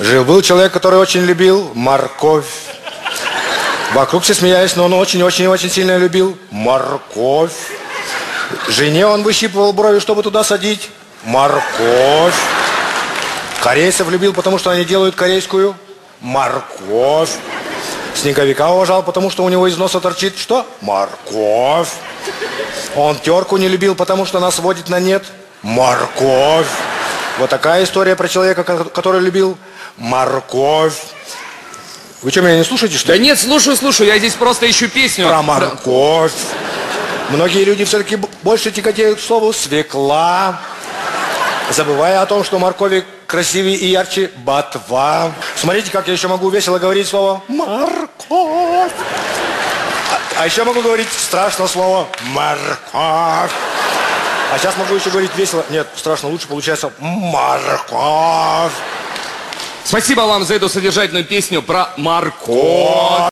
Жил-был человек, который очень любил морковь. Вокруг все смеялись, но он очень-очень-очень сильно любил морковь. Жене он выщипывал брови, чтобы туда садить морковь. Корейцев любил, потому что они делают корейскую морковь. Снеговика уважал, потому что у него из носа торчит что? Морковь. Он терку не любил, потому что она сводит на нет морковь. Вот такая история про человека, который любил морковь. Вы что, меня не слушаете, что ли? Да нет, слушаю, я здесь просто ищу песню. Про морковь. Многие люди все-таки больше тяготеют к слову свекла, забывая о том, что моркови красивее и ярче ботва. Смотрите, как я еще могу весело говорить слово морковь. А еще могу говорить страшно слово морковь. А сейчас могу еще говорить весело. Нет, страшно, лучше получается морковь. Спасибо вам за эту содержательную песню про морковь.